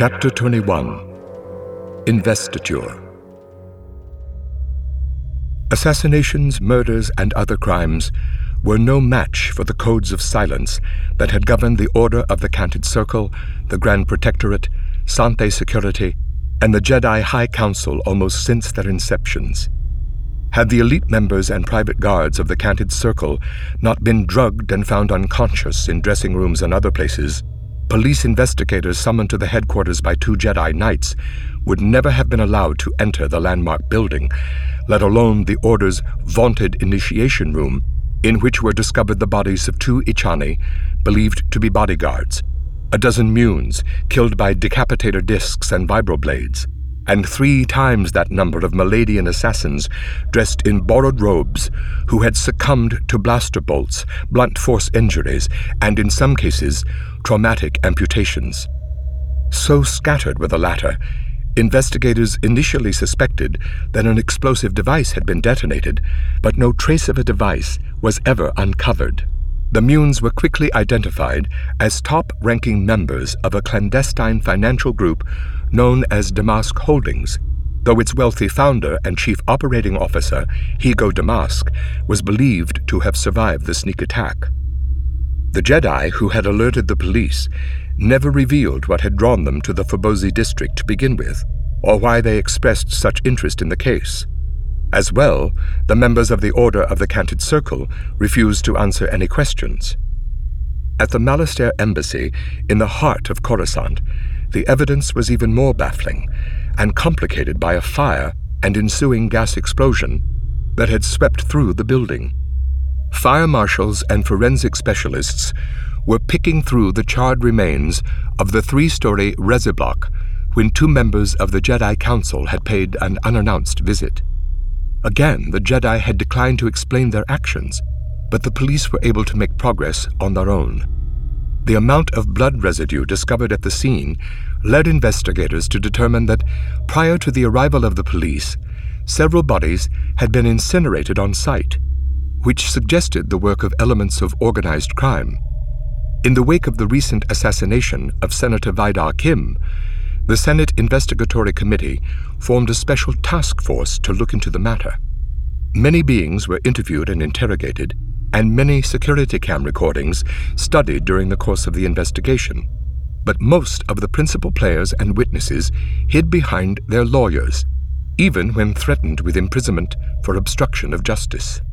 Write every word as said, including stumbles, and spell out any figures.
Chapter twenty-one. Investiture. Assassinations, murders, and other crimes were no match for the codes of silence that had governed the Order of the Canted Circle, the Grand Protectorate, Sante Security, and the Jedi High Council almost since their inceptions. Had the elite members and private guards of the Canted Circle not been drugged and found unconscious in dressing rooms and other places, police investigators summoned to the headquarters by two Jedi Knights would never have been allowed to enter the landmark building, let alone the Order's vaunted initiation room, in which were discovered the bodies of two Ichani, believed to be bodyguards, a dozen Munes killed by decapitator discs and vibroblades, and three times that number of Maladian assassins dressed in borrowed robes who had succumbed to blaster bolts, blunt force injuries, and in some cases, traumatic amputations. So scattered were the latter, investigators initially suspected that an explosive device had been detonated, but no trace of a device was ever uncovered. The Munes were quickly identified as top-ranking members of a clandestine financial group known as Damask Holdings, though its wealthy founder and chief operating officer, Higo Damask, was believed to have survived the sneak attack. The Jedi who had alerted the police never revealed what had drawn them to the Fobozi district to begin with, or why they expressed such interest in the case. As well, the members of the Order of the Canted Circle refused to answer any questions. At the Malastare Embassy, in the heart of Coruscant, the evidence was even more baffling and complicated by a fire and ensuing gas explosion that had swept through the building. Fire marshals and forensic specialists were picking through the charred remains of the three-story Resi block when two members of the Jedi Council had paid an unannounced visit. Again, the Jedi had declined to explain their actions, but the police were able to make progress on their own. The amount of blood residue discovered at the scene led investigators to determine that prior to the arrival of the police, several bodies had been incinerated on site, which suggested the work of elements of organized crime. In the wake of the recent assassination of Senator Vidar Kim, the Senate Investigatory Committee formed a special task force to look into the matter. Many beings were interviewed and interrogated, and many security cam recordings studied during the course of the investigation. But most of the principal players and witnesses hid behind their lawyers, even when threatened with imprisonment for obstruction of justice.